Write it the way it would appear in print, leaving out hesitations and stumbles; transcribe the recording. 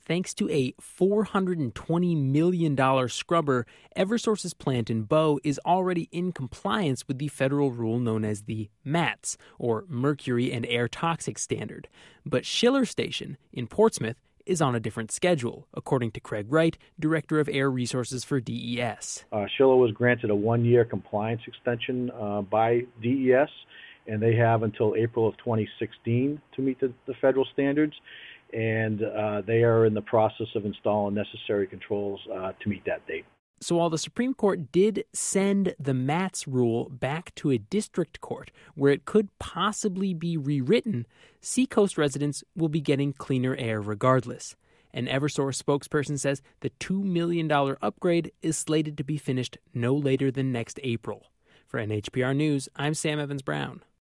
thanks to a $420 million scrubber. Eversource's plant in Bow is already in compliance with the federal rule known as the MATS, or Mercury and Air Toxics Standard. But Schiller Station in Portsmouth is on a different schedule, according to Craig Wright, Director of Air Resources for DES. Schiller was granted a one-year compliance extension by DES, and they have until April of 2016 to meet the federal standards, and they are in the process of installing necessary controls to meet that date. So while the Supreme Court did send the MATS rule back to a district court where it could possibly be rewritten, Seacoast residents will be getting cleaner air regardless. An Eversource spokesperson says the $2 million upgrade is slated to be finished no later than next April. For NHPR News, I'm Sam Evans-Brown.